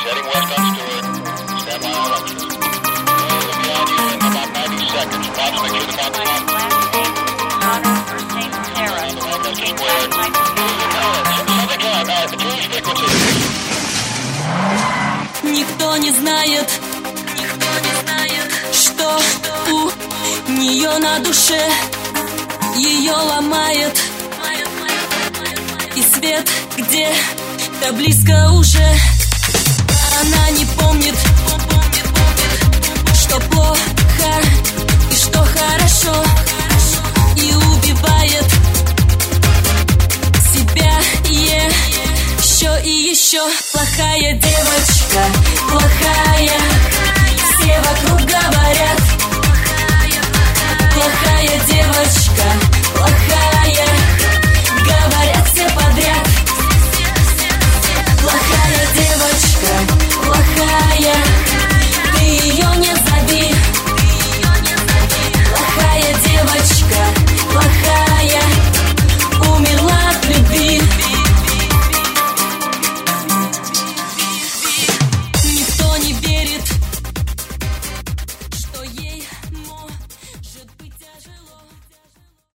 Никто не знает, что у нее на душе. Ее ломает и свет где-то близко уже. Она не помнит, что плохо и что хорошо, и убивает себя еще и еще. Плохая девочка, плохая, все вокруг